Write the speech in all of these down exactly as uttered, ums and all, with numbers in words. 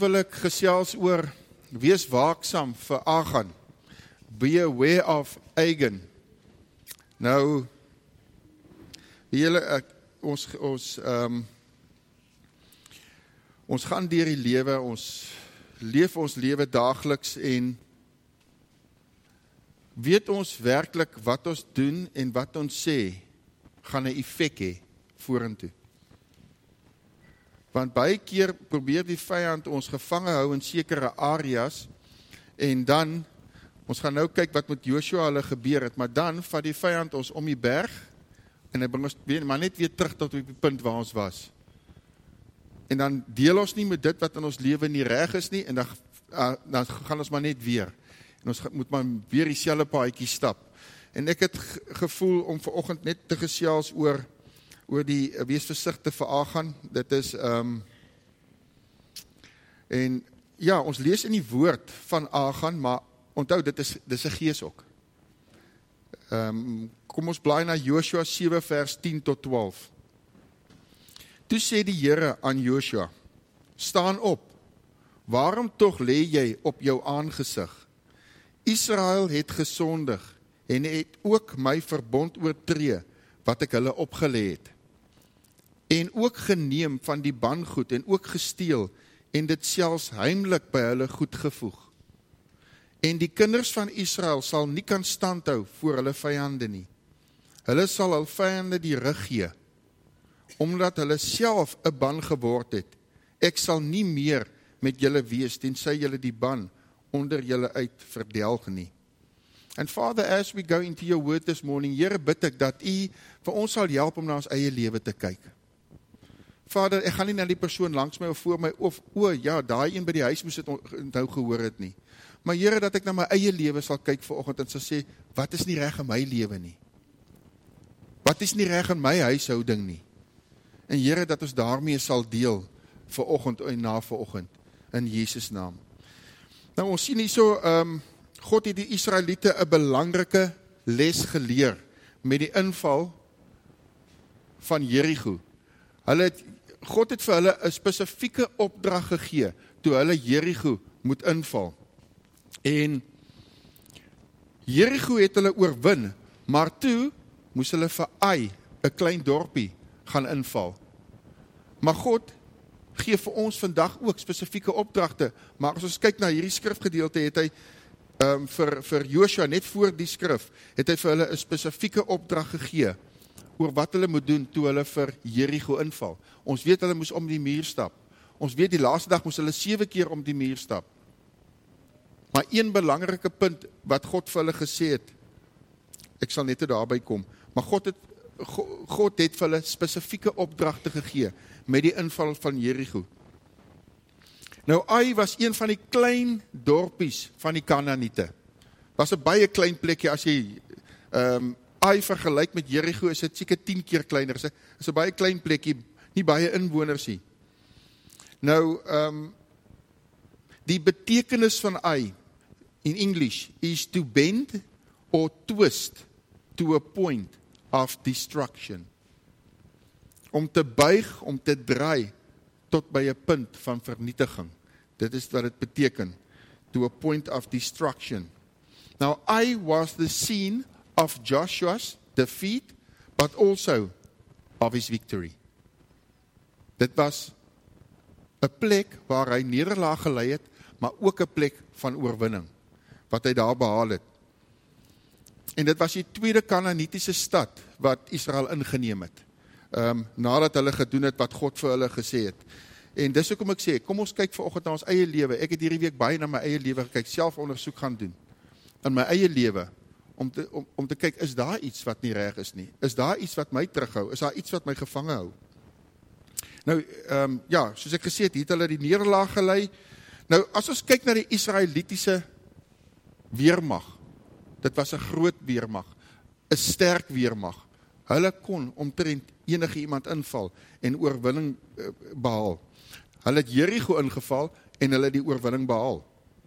wil ek gesels oor wees waaksaam vir Achan. Be aware of Achan. Nou, julle, ek, ons, ons, um, ons gaan deur die lewe, ons leef ons lewe daagliks en weet ons werklik wat ons doen en wat ons sê, gaan 'n effek hê vorentoe. Want baie keer probeer die vyand ons gevange hou in sekere areas en dan, ons gaan nou kyk wat met Joshua hulle gebeur het, maar dan vat die vyand ons om die berg en hy bring ons weer, maar net weer terug tot op die punt waar ons was. En dan deel ons nie met dit wat in ons lewe nie reg is nie en dan, uh, dan gaan ons maar net weer. En ons moet maar weer dieselfde paadjie stap. En ek het gevoel om vanoggend net te gesels oor oor die wees versigtig vir Achan. Dit is um, en ja, ons lees in die woord van Achan, maar onthou dit is dis 'n gees ook. Um, kom ons blaai na Joshua sewe vers tien tot twaalf. Toe sê die Here aan Joshua: Staan op. Waarom tog lê jy op jou aangesig? Israel het gesondig en het ook my verbond oortree wat ek hulle opgelê het. En ook geneem van die bangoed en ook gesteel en dit selfs heimlik by hulle goed gevoeg. En die kinders van Israel sal nie kan standhou voor hulle vyande nie. Hulle sal hul vyande die rug gee, omdat hulle self 'n ban geword het. Ek sal nie meer met julle wees, tensy julle die ban onder julle uit verdelg nie. And Father, as we go into your word this morning, Here, bid ek dat U vir ons sal help om na ons eie lewe te kyk. Vader, ek gaan nie na die persoon langs my of voor my, of, o ja, daai een by die huis moes dit nou gehoor het nie. Maar Here, dat ek na my eie lewe sal kyk vanoggend en sal sê, wat is nie reg in my lewe nie? Wat is nie reg in my huishouding nie? En Here, dat ons daarmee sal deel vanoggend en na vanoggend, in Jesus naam. Nou, ons sien hier so, um, God het die Israeliete 'n belangrike les geleer met die inval van Jericho. Hulle het, God het vir hulle 'n spesifieke opdrag gegee toe hulle Jericho moet inval. En Jericho het hulle oorwin, maar toe moes hulle vir Ai, 'n klein dorpie, gaan inval. Maar God gee vir ons vandag ook spesifieke opdragte, maar as ons kyk na hierdie skrifgedeelte, het hy um, vir, vir Joshua, net voor die skrif, het hy vir hulle 'n spesifieke opdrag gegee, oor wat hulle moet doen toe hulle vir Jericho inval. Ons weet hulle moes om die muur stap. Ons weet die laaste dag moes hulle sewe keer om die muur stap. Maar een belangrike punt wat God vir hulle gesê het, ek sal net daarby kom, maar God het, God het vir hulle spesifieke opdragte gegee met die inval van Jericho. Nou, Ai was een van die klein dorpies van die Kanaaniete. Was 'n baie klein plekkie, as jy um, Ai vergelyk met Jericho, is dit seker tien keer kleiner. Is 'n is 'n baie klein plekkie, nie baie inwoners nie. Nou, um, die betekenis van Ai in English is to bend or twist to a point of destruction. Om te buig, om te draai tot by 'n punt van vernietiging. Dit is wat dit beteken, to a point of destruction. Now, Ai was the scene of Joshua's defeat, but also of his victory. Dit was 'n plek waar hy nederlaag gelei het, maar ook 'n plek van oorwinning, wat hy daar behaal het. En dit was die tweede Kanaanitiese stad wat Israel ingeneem het, um, nadat hulle gedoen het wat God vir hulle gesê het. En dis hoekom ek sê, kom ons kyk vanoggend na ons eie lewe. Ek het hierdie week baie na my eie lewe gekyk, self ondersoek gaan doen, in my eie lewe, om te, om, om te kyk, is daar iets wat nie reg is nie? Is daar iets wat my terughou? Is daar iets wat my gevange hou? Nou, um, ja, soos ek gesê het, het hulle die nederlaag gelei. Nou, as ons kyk na die Israelitiese weermag, dit was 'n groot weermag, 'n sterk weermag. Hulle kon omtrent enige iemand inval en oorwinning uh, behaal. Hulle het Jericho ingeval en hulle het die oorwinning behaal.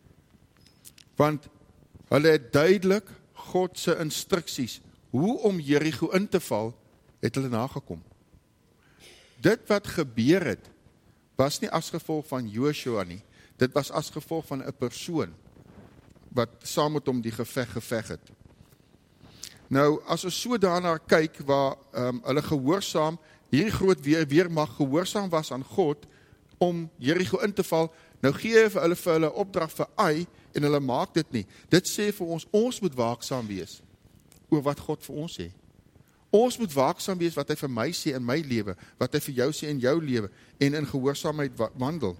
Want hulle het duidelik God se instruksies hoe om Jericho in te val, het hulle nagekom. Dit wat gebeur het, was nie as gevolg van Joshua nie. Dit was as gevolg van 'n persoon wat saam met hom die geveg geveg het. Nou, as ons so daarna kyk, waar um, hulle gehoorsaam, hierdie groot weer, weermag gehoorsaam was aan God, om Jericho in te val, nou gee vir hulle vir hulle opdrag vir Ai, en hulle maak dit nie. Dit sê vir ons, ons moet waaksaam wees, oor wat God vir ons sê. Ons moet waaksaam wees wat hy vir my sê in my lewe, wat hy vir jou sê in jou lewe, en in gehoorsaamheid wandel.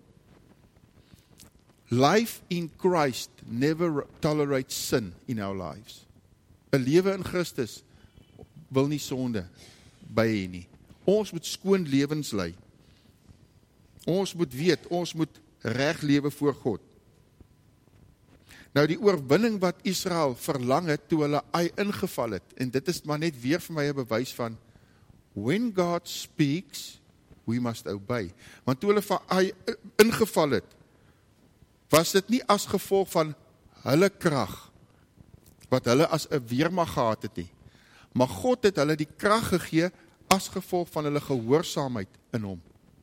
Life in Christ never tolerates sin in our lives. 'n Lewe in Christus wil nie sonde by hê nie. Ons moet skoon lewens lei. Ons moet weet, ons moet reg lewe voor God. Nou die oorwinning wat Israel verlang het toe hulle Ai ingeval het, en dit is maar net weer vir my 'n bewys van, when God speaks, we must obey. Want toe hulle van Ai ingeval het, was dit nie as gevolg van hulle krag, wat hulle as 'n weermag gehad het nie. Maar God het hulle die krag gegee, as gevolg van hulle gehoorsaamheid in hom.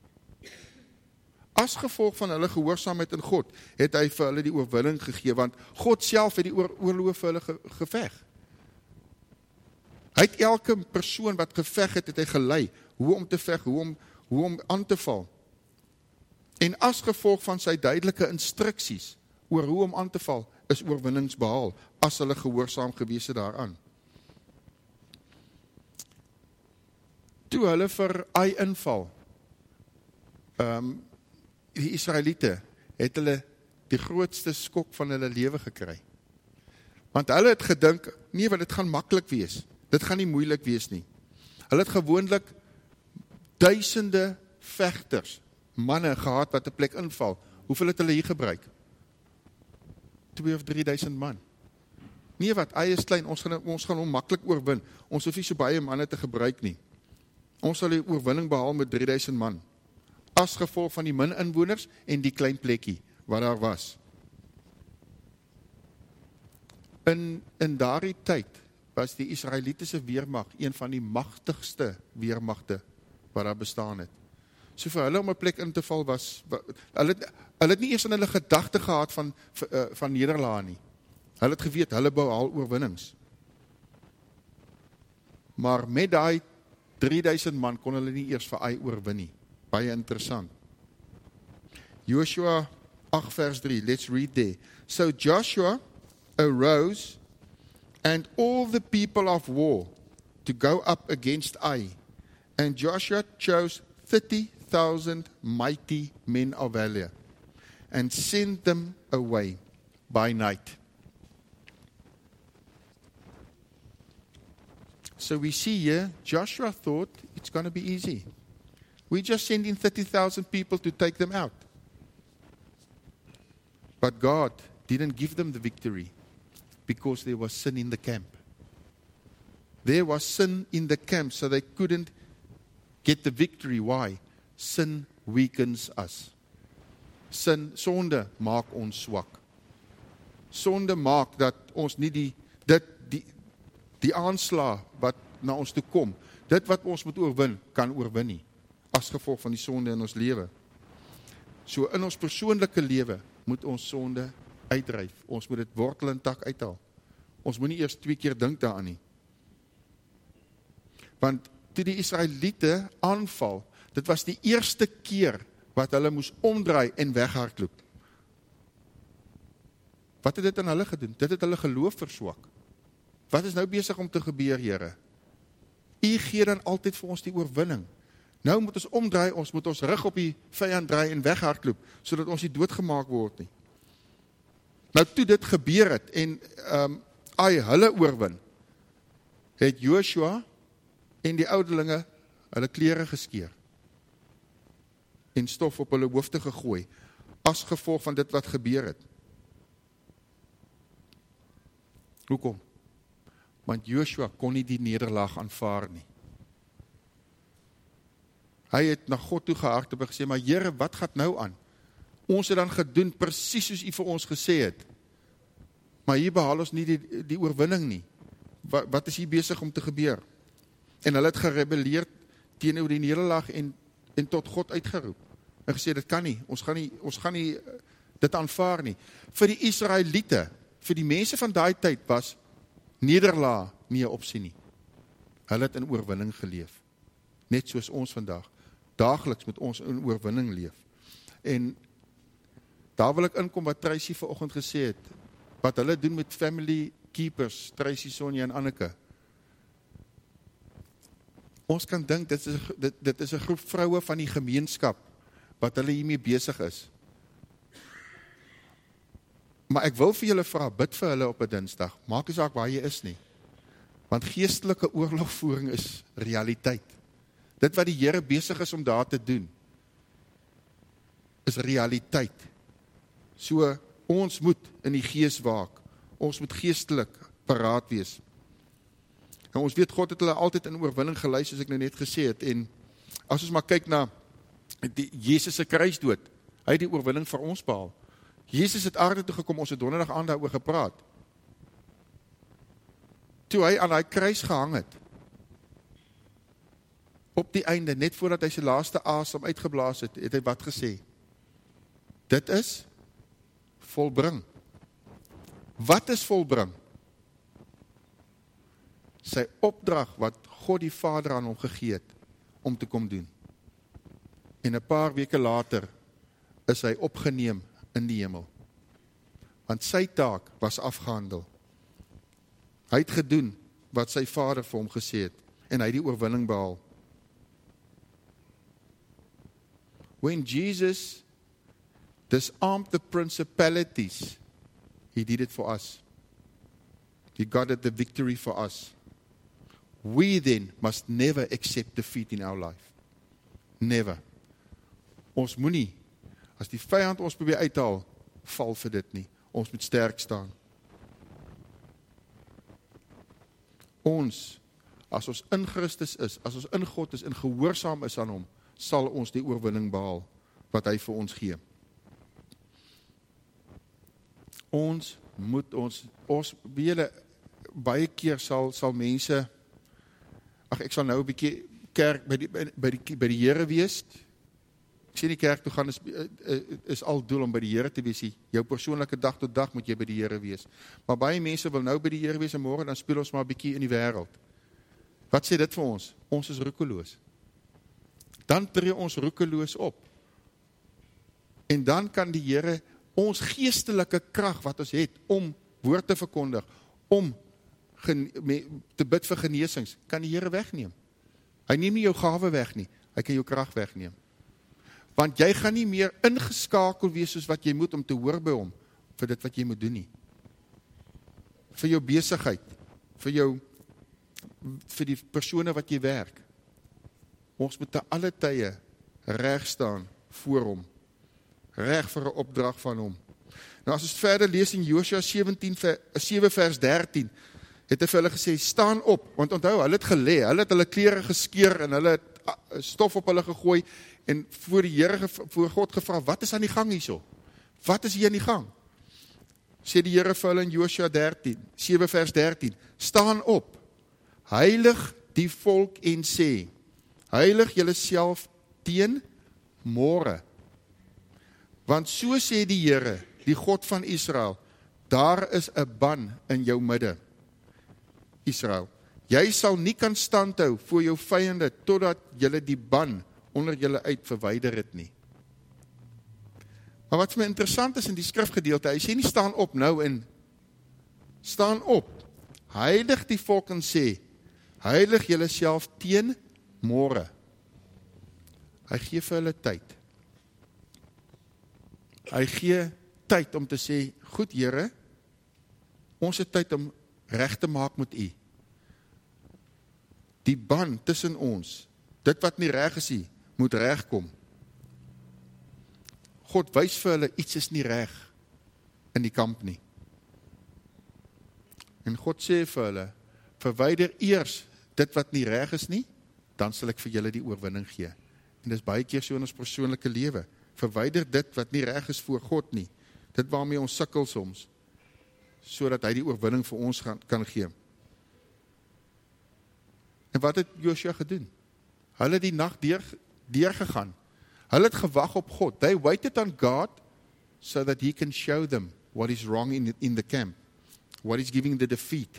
As gevolg van hulle gehoorsaamheid in God, het hy vir hulle die oorwinning gegee, want God self het die oor, oorloof vir hulle ge, geveg. Hy het elke persoon wat geveg het, het hy gelei, hoe om te veg, hoe om, hoe om aan te val. En as gevolg van sy duidelike instruksies, oor hoe om aan te val, is oorwinnings behaal, as hulle gehoorsaam gewees het daaraan. Toe hulle vir Ai inval, um, die Israeliete, het hulle die grootste skok van hulle lewe gekry. Want hulle het gedink, nee, want dit gaan maklik wees. Dit gaan nie moeilik wees nie. Hulle het gewoonlik duisende vegters, manne gehad wat 'n plek inval. Hoeveel het hulle hier gebruik? twee of drie duisend man. Nee, wat, Ai is klein, ons gaan, ons gaan hom maklik oorwin. Ons hoef nie so baie manne te gebruik nie. Ons sal die oorwinning behaal met drie duisend man. As gevolg van die min inwoners en die klein plekkie wat daar was. In, in daardie tyd was die Israelitiese weermag een van die magtigste weermagte wat daar bestaan het. So vir hulle om 'n plek in te val was, hulle het, hulle het nie eers in hulle gedagte gehad van, van nederlaag nie. Hulle het geweet, hulle behaal oorwinnings. Maar met daai drie duisend man kon hulle nie eers vir Ai oorwin nie. Baie interessant. Joshua eight vers three, let's read there. So Joshua arose and all the people of war to go up against Ai. And Joshua chose thirty thousand mighty men of valor and sent them away by night. So we see here, Joshua thought it's going to be easy. We just send in thirty thousand people to take them out. But God didn't give them the victory because there was sin in the camp. There was sin in the camp, so they couldn't get the victory. Why? Sin weakens us. Sin, sonde maak ons swak. Sonde maak dat ons nie die, dit, die, die aanslag wat na ons toe kom, dit wat ons moet oorwin, kan oorwin nie, as gevolg van die sonde in ons lewe. So in ons persoonlike lewe moet ons sonde uitdryf. Ons moet dit wortel en tak uithaal. Ons moet nie eers twee keer dink daaraan nie. Want toe die Israeliete aanval, dit was die eerste keer wat hulle moes omdraai en weghardloop. Wat het dit aan hulle gedoen? Dit het hulle geloof verswak. Wat is nou besig om te gebeur, Here? U gee dan altyd vir ons die oorwinning. Nou moet ons omdraai, ons moet ons rug op die vyand draai en weghardloop, sodat ons nie doodgemaak word nie. Nou toe dit gebeur het en um, Ai hulle oorwin, het Joshua en die ouderlinge hulle klere geskeur en stof op hulle hoofde gegooi, as gevolg van dit wat gebeur het. Hoekom? Want Joshua kon nie die nederlaag aanvaar nie. Hy het na God toe gehardloop en gesê, maar Here, wat gaan nou aan? Ons het dan gedoen presies soos U vir ons gesê het. Maar hier behaal ons nie die, die oorwinning nie. Wat, wat is hier besig om te gebeur? En hulle het gerebelleer teenoor die nederlaag en, en tot God uitgeroep. En gesê, dit kan nie. Ons gaan nie, ons gaan nie dit aanvaar nie. Vir die Israeliete, vir die mense van daai tyd was nederlaag nie 'n opsie nie. Hulle het in oorwinning geleef. Net soos ons vandag. Daagliks moet ons in oorwinning leef. En daar wil ek inkom wat Tracy vanoggend gesê het, wat hulle doen met family keepers, Tracy, Sonja en Anneke. Ons kan dink, dit is, dit, dit is 'n groep vroue van die gemeenskap, wat hulle hiermee besig is. Maar ek wil vir julle vra, bid vir hulle op 'n Dinsdag, maak nie saak waar jy is nie. Want geestelike oorlogvoering is realiteit. Dit wat die Here besig is om daar te doen, is realiteit. So, ons moet in die gees waak. Ons moet geestelik paraat wees. En ons weet, God het hulle altyd in oorwinning gelei, soos ek nou net gesê het. En as ons maar kyk na die Jesus se kruisdood, hy het die oorwinning vir ons behaal. Jesus het aarde toe gekom, ons het donderdag aand daaroor gepraat. Toe hy aan daai kruis gehang het, op die einde, net voordat hy sy laaste asem uitgeblaas het, het hy wat gesê? Dit is volbring. Wat is volbring? Sy opdrag wat God die Vader aan hom gegee het, om te kom doen. En 'n paar weke later, is hy opgeneem in die hemel. Want sy taak was afgehandel. Hy het gedoen wat sy Vader vir hom gesê het, en hy het die oorwinning behaal. When Jesus disarmed the principalities, he did it for us. He got it the victory for us. We then must never accept defeat in our life. Never. Ons moet nie, as die vyand ons probeer uithaal, val vir dit nie. Ons moet sterk staan. Ons, as ons in Christus is, as ons in God is en gehoorsaam is aan hom, sal ons die oorwinning behaal, wat hy vir ons gee. Ons moet ons, ons hele, baie keer sal, sal mense, ag ek sal nou 'n bietjie kerk by die, by die, by die Here wees. Ek sê nie kerk toe gaan is, is al doel om by die Here te wees. Jou persoonlike dag tot dag moet jy by die Here wees. Maar baie mense wil nou by die Here wees en môre dan speel ons maar 'n bietjie in die wêreld. Wat sê dit vir ons? Ons is roekeloos. Dan tree ons roekeloos op. En dan kan die Here ons geestelike krag wat ons het om woord te verkondig, om te bid vir genesings, kan die Here wegneem. Hy neem nie jou gawe weg nie, hy kan jou krag wegneem. Want jy gaan nie meer ingeskakel wees soos wat jy moet om te hoor by hom, vir dit wat jy moet doen nie. Vir jou besigheid, vir jou, vir die persone wat jy werk. Ons moet te alle tye reg staan voor hom. Reg vir 'n opdrag van hom. Nou as ons verder lees in Josua sewe vers dertien, het hy vir hulle gesê, staan op, want onthou, hulle het gelê, hulle het hulle klere geskeur en hulle het stof op hulle gegooi en voor die Here, voor God gevra, wat is aan die gang hierso? Wat is hier aan die gang? Sê die Here vir hulle in Josua sewe vers dertien, staan op, heilig die volk en sê, heilig julle self teen môre. Want so sê die Here, die God van Israel, daar is 'n ban in jou midde, Israel. Jy sal nie kan standhou voor jou vyande, totdat julle die ban onder julle uit verwyder het nie. Maar wat vir my interessant is in die skrifgedeelte, hy sê nie staan op nou en staan op, heilig die volk en sê, heilig julle self teen môre. Hy gee vir hulle tyd. Hy gee tyd om te sê, goed Here, ons het tyd om reg te maak met u. Die band tussen ons, dit wat nie reg is nie, moet reg kom. God wys vir hulle, iets is nie reg in die kamp nie. En God sê vir hulle, verwyder eers dit wat nie reg is nie, dan sal ek vir julle die oorwinning gee. En dis baie keer so in ons persoonlike lewe. Verwyder dit wat nie reg is voor God nie. Dit waarmee ons sukkel soms, sodat hy die oorwinning vir ons gaan, kan gee. En wat het Josua gedoen? Hulle het die nag deur, deurgegaan. Hulle het gewag op God. They waited on God so that he can show them what is wrong in the, in the camp, what is giving the defeat.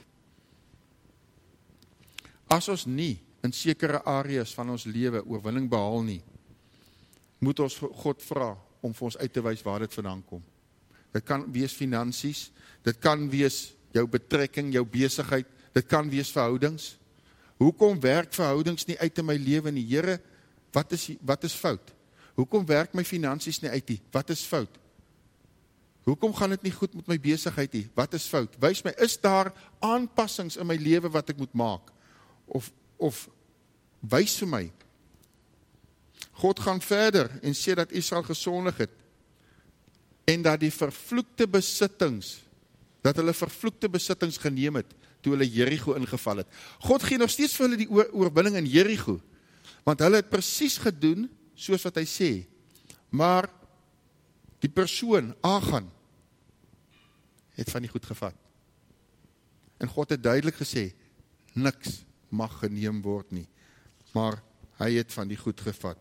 As ons nie in sekere areas van ons lewe oorwinning behaal nie, moet ons God vra om vir ons uit te wys waar dit vandaan kom. Dit kan wees finansies, dit kan wees jou betrekking, jou besigheid, dit kan wees verhoudings. Hoekom werk verhoudings nie uit in my lewe nie? Here, wat is, wat is fout? Hoekom werk my finansies nie uit nie? Wat is fout? Hoekom gaan dit nie goed met my besigheid nie? Wat is fout? Wys my, is daar aanpassings in my lewe wat ek moet maak? Of, of wys vir my. God gaan verder en sê dat Israel gesondig het en dat die vervloekte besittings, dat hulle vervloekte besittings geneem het, toe hulle Jericho ingeval het. God gee nog steeds vir hulle die oor, oorwinning in Jericho, want hulle het presies gedoen, soos wat hy sê, maar die persoon, Achan, het van die goed gevat. En God het duidelik gesê, niks mag geneem word nie, maar hy het van die goed gevat.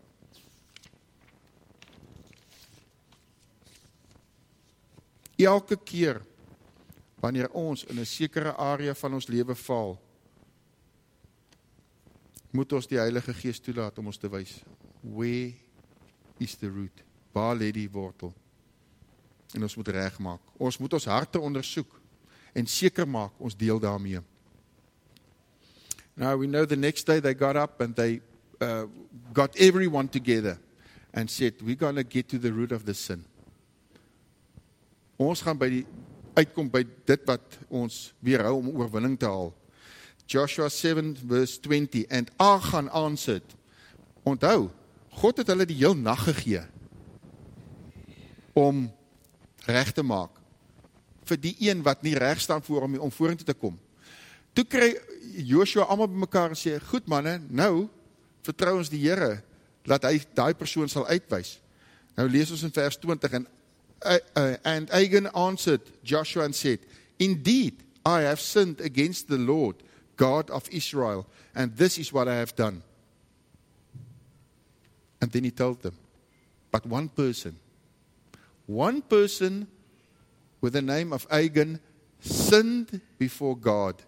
Elke keer, wanneer ons in 'n sekere area van ons lewe val, moet ons die Heilige Gees toelaat om ons te wys, where is the root? Waar lê die wortel? En ons moet regmaak. Ons moet ons harte ondersoek en seker maak ons deel daarmee. Now we know the next day they got up and they uh, got everyone together and said, we're going to get to the root of the sin. Ons gaan by die, uitkom by dit wat ons weerhou om oorwinning te haal. Joshua seven verse twenty, and Achan answered. Onthou, God het hulle die heel nag gegee om reg te maak vir die een wat nie reg staan voor hom om vorentoe te kom. Toe kry Joshua almal bymekaar en sê, goed manne, nou vertrou ons die Here dat hy daai persoon sal uitwys. Nou lees ons in vers twenty, en Uh, uh, and Achan answered Joshua and said, indeed, I have sinned against the Lord, God of Israel, and this is what I have done. And then he told them, but one person, one person with the name of Achan sinned before God.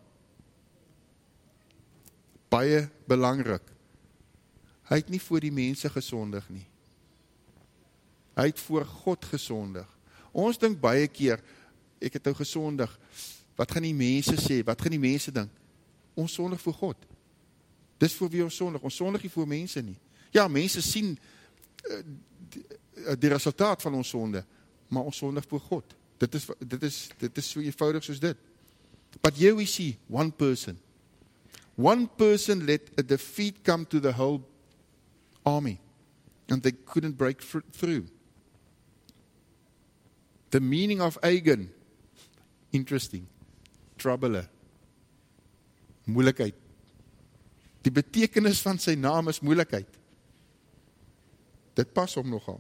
Baie belangrik. Hy het nie voor die mense gesondig nie. Hy het voor God gesondig. Ons dink baie keer, ek het nou gesondig, wat gaan die mense sê, wat gaan die mense dink? Ons sondig voor God. Dis voor wie ons sondig, ons sondig nie voor mense nie. Ja, mense sien uh, die, uh, die resultaat van ons sonde, maar ons sondig voor God. Dit is, dit is, dit is so eenvoudig soos dit. But here we see one person. One person let a defeat come to the whole army, and they couldn't break through. The meaning of Achan, interesting, troubler, moeilikheid. Die betekenis van sy naam is moeilikheid. Dit pas hom nogal.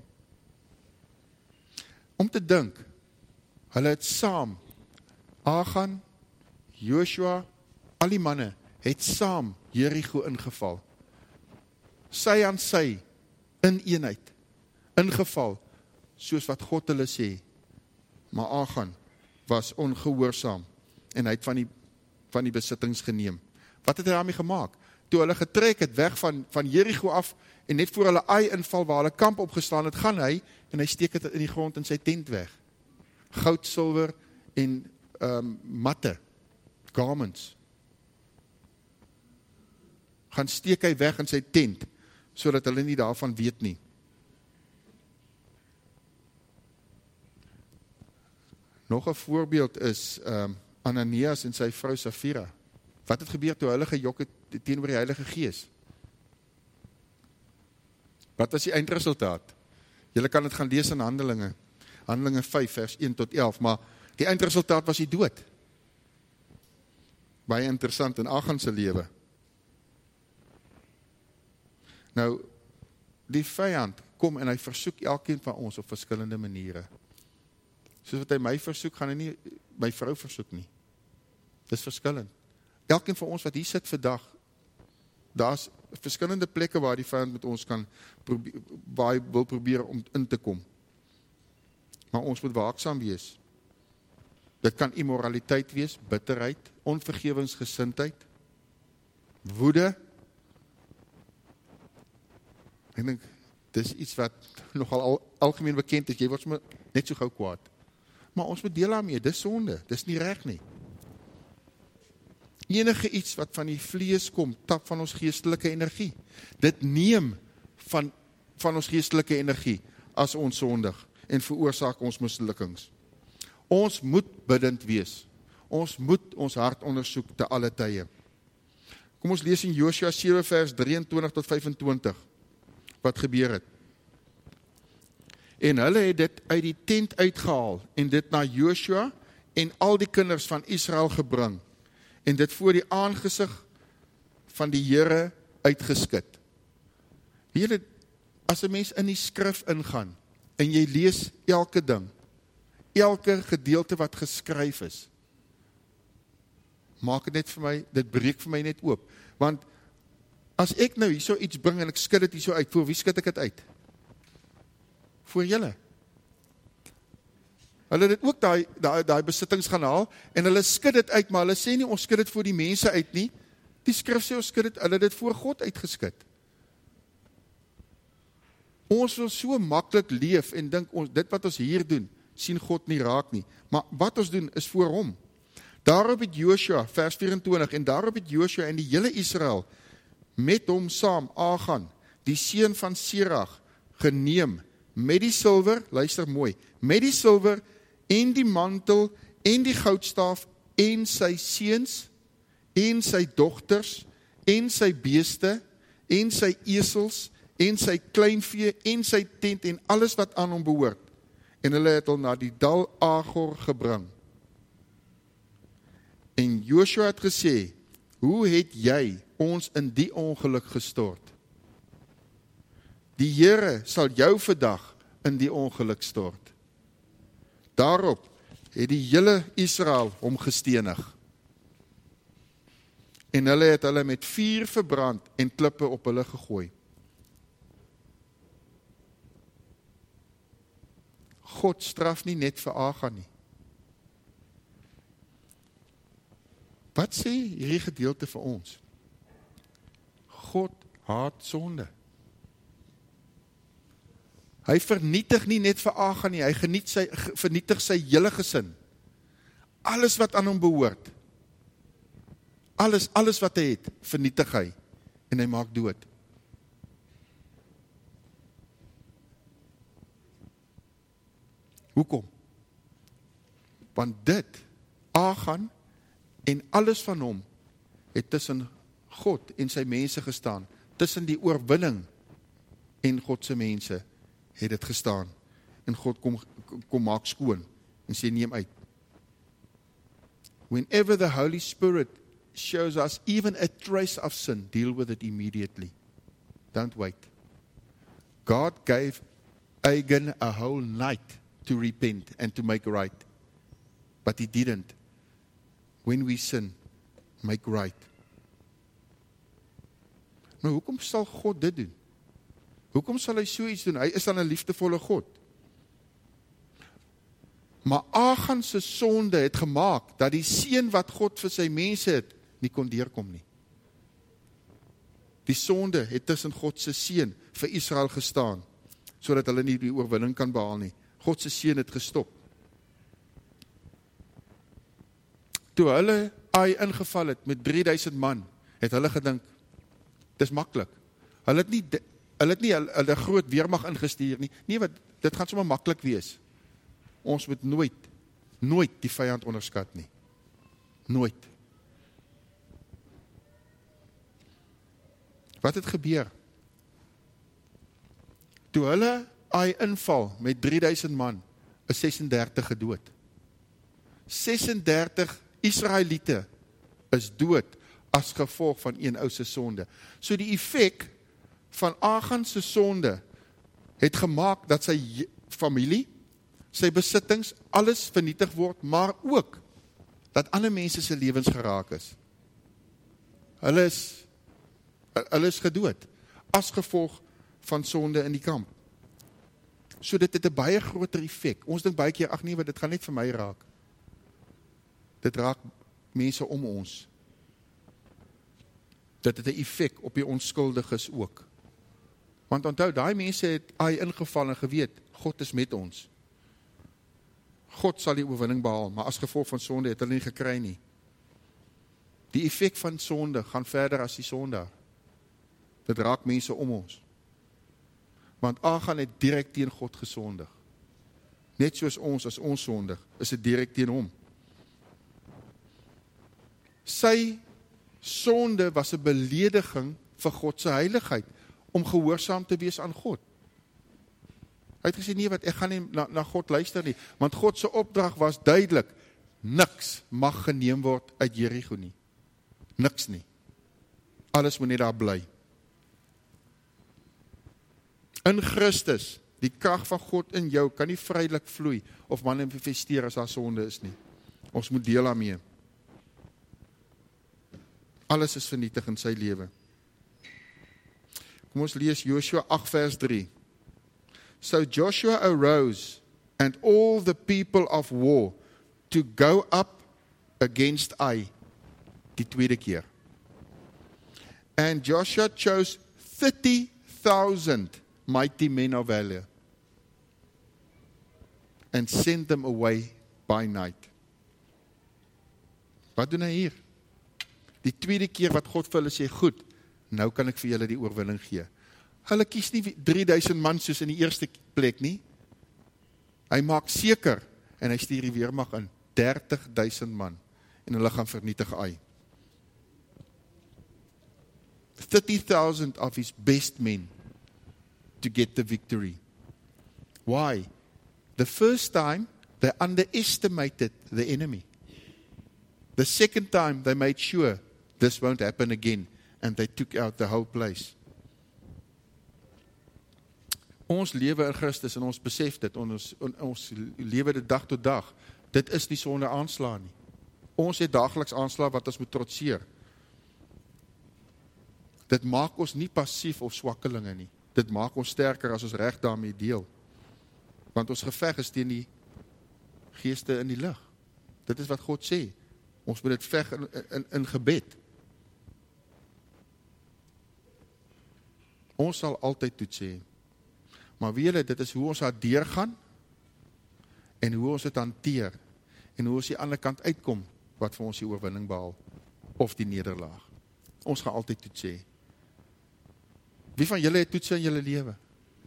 Om te dink, hulle het saam, Achan, Joshua, al die manne, het saam Jericho ingeval. Sy aan sy, in eenheid, ingeval, soos wat God hulle sê. Maar Achan was ongehoorsaam en hy het van die, van die besittings geneem. Wat het hy daarmee gemaak? Toe hulle getrek het weg van, van Jericho af en net voor hulle Ai inval waar hulle kamp opgeslaan het, gaan hy en hy steek het in die grond in sy tent weg. Goud, silwer en um, matte, garments. Gaan steek hy weg in sy tent, sodat hulle nie daarvan weet nie. Nog 'n voorbeeld is um, Ananias en sy vrou Safira. Wat het gebeur toe hulle gejok het teenoor die Heilige Gees? Wat was die eindresultaat? Julle kan dit gaan lees in Handelinge. Handelinge vyf vers een tot elf, maar die eindresultaat was die dood. Baie interessant in Achan se lewe. Nou, die vyand kom en hy versoek elkeen van ons op verskillende maniere. Soos wat hy my versoek, gaan hy nie my vrou versoek nie. Dis verskillend. Elkeen van ons wat hier sit vandag, daar's verskillende plekke waar die vyand met ons kan probeer, waar hy wil probeer om in te kom. Maar ons moet waaksaam wees. Dit kan immoraliteit wees, bitterheid, onvergewensgesindheid, woede. Ek dink, dis iets wat nogal al, algemeen bekend is, jy word sommer net so gou kwaad. Maar ons moet deel daarmee, dis sonde, dis nie reg nie. Enige iets wat van die vlees kom, tap van ons geestelike energie. Dit neem van, van ons geestelike energie as ons sondig en veroorsaak ons mislukkings. Ons moet bidend wees. Ons moet ons hart ondersoek te alle tye. Kom ons lees in Josua sewe vers drieëntwintig tot vyfentwintig wat gebeur het. En hulle het dit uit die tent uitgehaal en dit na Josua en al die kinders van Israel gebring en dit voor die aangesig van die Here uitgeskit. Here, as 'n mens in die skrif ingaan en jy lees elke ding, elke gedeelte wat geskryf is, maak dit net vir my, dit breek vir my net oop. Want as ek nou hierso iets bring en ek skud dit hierso uit, voor wie skud ek dit uit? Voor julle. Hulle het dit ook daai daai daai besittings gaan haal en hulle skud dit uit, maar hulle sê nie ons skud dit voor die mense uit nie. Die skrif sê ons skud dit, hulle het dit voor God uitgeskit. Ons wil so maklik leef en dink ons dit wat ons hier doen, sien God nie raak nie. Maar wat ons doen is voor hom. Daarop het Josua, vers vyf-en-twintig, en daarop het Josua en die hele Israel met hom saam Agan, die seun van Serach, geneem met die silwer, luister mooi, met die silwer en die mantel en die goudstaaf en sy seuns en sy dogters en sy beeste en sy esels en sy kleinvee en sy tent en alles wat aan hom behoort. En hulle het hom na die dal Agor gebring. En Joshua het gesê, hoe het jy ons in die ongeluk gestort? Die Here sal jou vandag in die ongeluk stort. Daarop het die hele Israel hom gestenig. En hulle het hulle met vuur verbrand en klippe op hulle gegooi. God straf nie net vir Agan nie. Wat sê hierdie gedeelte vir ons? God haat sonde. Hy vernietig nie net vir Agan nie, hy geniet sy, vernietig sy hele gesin. Alles wat aan hom behoort. Alles, alles wat hy het, vernietig hy. En hy maak dood. Hoekom? Want dit, Agan en alles van hom, het tussen God en sy mense gestaan. Tussen die oorwinning en God se mense het dit gestaan. En God kom, kom maak skoon en sê neem uit. Whenever the Holy Spirit shows us even a trace of sin, deal with it immediately. Don't wait. God gave Achan a whole night to repent and to make right. But he didn't. When we sin, make right. Maar hoekom sal God dit doen? Hoekom sal hy so iets doen? Hy is dan 'n liefdevolle God. Maar Agan se sonde het gemaak dat die seën wat God vir sy mense het, nie kon deurkom nie. Die sonde het tussen God se seën vir Israel gestaan, sodat hulle nie die oorwinning kan behaal nie. God se seën het gestop. Toe hulle Ai ingeval het met drie duisend man, het hulle gedink, dis maklik. Hulle het nie, hulle het nie hulle groot weermag ingestuur nie. Nee, wat, dit gaan sommer maklik wees. Ons moet nooit, nooit die vyand onderskat nie. Nooit. Wat het gebeur? Toe hulle Ai inval met drie duisend man, is ses en dertig gedood. ses en dertig Israeliete is dood as gevolg van een ou se sonde. So die effek van Agan se sonde het gemaak dat sy familie, sy besittings, alles vernietig word, maar ook dat ander mense se lewens geraak is. Hulle is, hulle is gedood as gevolg van sonde in die kamp. So dit het 'n baie groter effek. Ons dink baie keer, ag nee, wat dit gaan net vir my raak. Dit raak mense om ons. Dit het 'n effek op die onskuldiges ook. Want onthou, daai mense het Ai ingeval en geweet, God is met ons. God sal die oorwinning behaal, maar as gevolg van sonde het hulle nie gekry nie. Die effek van sonde gaan verder as die sondaar. Dit raak mense om ons. Want Achan het direk teen God gesondig. Net soos ons, as ons sondig, is dit direk teen hom. Sy sonde was 'n belediging vir God se heiligheid, om gehoorsaam te wees aan God. Hy het gesê, nee wat, ek gaan nie na, na God luister nie, want God se opdrag was duidelik, niks mag geneem word uit Jericho nie. Niks nie. Alles moet net daar bly. In Christus, die krag van God in jou, kan nie vrylik vloei, of manifesteer as daar sonde is nie. Ons moet deel daarmee. Alles is vernietig in sy lewe. Kom ons lees Joshua agt vers drie. So Joshua arose, and all the people of war, to go up against Ai, die tweede keer. And Joshua chose thirty thousand mighty men of valor, and sent them away by night. Wat doen hy hier? Die tweede keer wat God vir hulle sê, goed, nou kan ek vir julle die oorwinning gee. Hulle kies nie drie duisend man soos in die eerste plek nie. Hy maak seker, en hy stuur die weermag in, dertig duisend man, en hulle gaan vernietig Ai. thirty thousand of his best men to get the victory. Why? The first time, they underestimated the enemy. The second time, they made sure this won't happen again, and they took out the whole place. Ons lewe in Christus, en ons besef dit, ons, ons lewe dit dag tot dag, dit is nie sonder aanslaan nie. Ons het dageliks aanslaan wat ons moet trotseer. Dit maak ons nie passief of swakkelinge nie. Dit maak ons sterker as ons reg daarmee deel. Want ons geveg is teen die geeste in die lig. Dit is wat God sê. Ons moet dit veg in, in, in gebed. Ons sal altyd toets hê. Maar weet julle, dit is hoe ons daar deurgaan, en hoe ons dit hanteer, en hoe ons die ander kant uitkom, wat vir ons die oorwinning behaal, of die nederlaag. Ons gaan altyd toets hê. Wie van julle het toetse in julle lewe?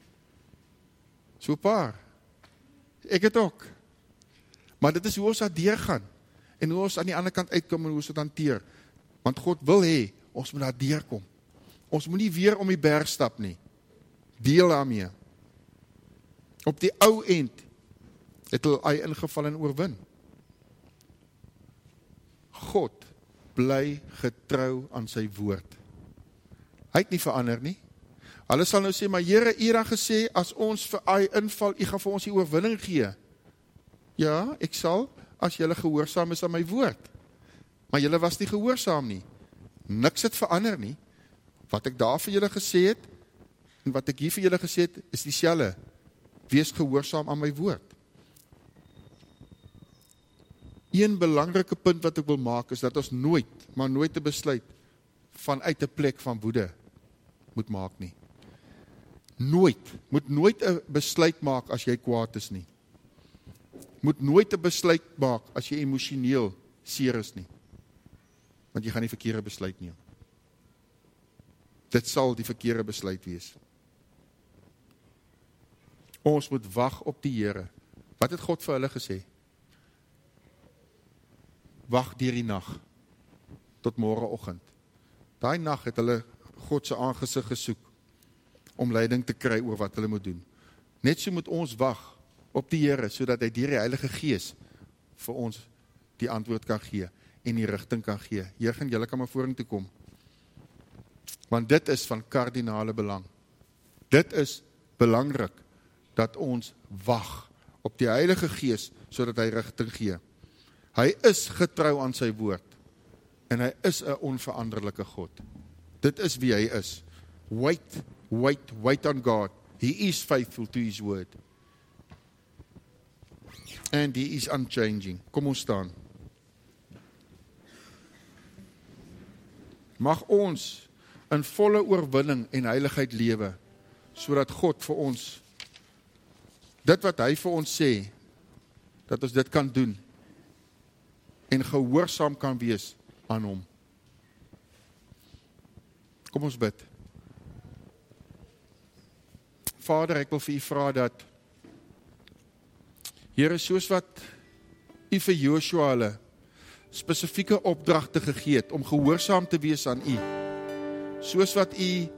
So 'n paar. Ek het ook. Maar dit is hoe ons daar deurgaan, en hoe ons aan die ander kant uitkom, en hoe ons dit hanteer. Want God wil hê, ons moet daar deurkom. Ons moet nie weer om die berg stap nie. Deel daarmee. Op die ou end het hulle Ai ingeval en oorwin. God bly getrou aan sy woord. Hy het nie verander nie. Hulle sal nou sê, maar Here, U het gesê, as ons vir Ai inval, U gaan vir ons die oorwinning gee. Ja, ek sal, as julle gehoorsaam is aan my woord. Maar julle was nie gehoorsaam nie. Niks het verander nie. Wat ek daar vir julle gesê het, en wat ek hier vir julle gesê het, is dieselfde. Wees gehoorsaam aan my woord. Een belangrike punt wat ek wil maak, is dat ons nooit, maar nooit 'n besluit vanuit 'n plek van woede moet maak nie. Nooit, moet nooit 'n besluit maak as jy kwaad is nie. Moet nooit 'n besluit maak as jy emosioneel seer is nie. Want jy gaan die verkeerde besluit neem. Dit sal die verkeerde besluit wees. Ons moet wag op die Here. Wat het God vir hulle gesê? Wag deur die nag, tot môreoggend. Daai nag het hulle God se aangesig gesoek, om leiding te kry oor wat hulle moet doen. Net so moet ons wag op die Here, sodat hy deur die Heilige Gees vir ons die antwoord kan gee, en die rigting kan gee. Heer, gaan julle kan maar vorentoe kom. Want dit is van kardinale belang. Dit is belangrik, dat ons wag op die Heilige Gees, sodat hy rigting gee. Hy is getrou aan sy woord, en hy is 'n onveranderlike God. Dit is wie hy is. Wait, wait, wait on God. He is faithful to his word. and He is unchanging. Kom ons staan. Mag ons in volle oorwinning en heiligheid lewe, sodat God vir ons, dit wat Hy vir ons sê, dat ons dit kan doen, en gehoorsaam kan wees aan Hom. Kom ons bid. Vader, ek wil vir U vra dat, Here, soos wat U vir Joshua hulle spesifieke opdragte gegee het, om gehoorsaam te wees aan U, soos wat U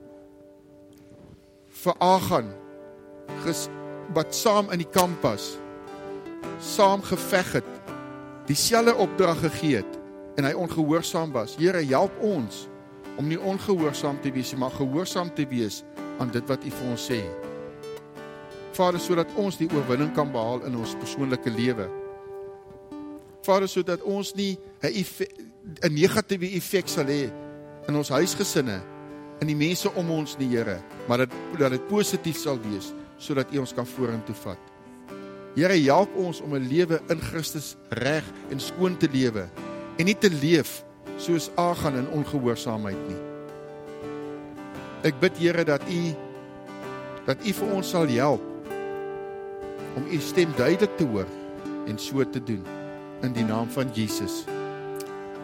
vir Agan, ges, wat saam in die kamp was, saam geveg het, dieselfde opdrag gegee het, en hy ongehoorsaam was. Here, help ons, om nie ongehoorsaam te wees, maar gehoorsaam te wees, aan dit wat U vir ons sê. Vader, sodat ons die oorwinning kan behaal in ons persoonlike lewe. Vader, sodat ons nie 'n effek, 'n negatiewe effek sal hê in ons huisgesinne, in die mense om ons nie, Here, maar dat, dat dit positief sal wees, sodat U ons kan vorentoe vat. Here, help ons om 'n lewe in Christus reg en skoon te lewe, en nie te leef soos Agan in ongehoorsaamheid nie. Ek bid, Here, dat U dat U vir ons sal help om U stem duidelik te hoor en so te doen, in die naam van Jesus.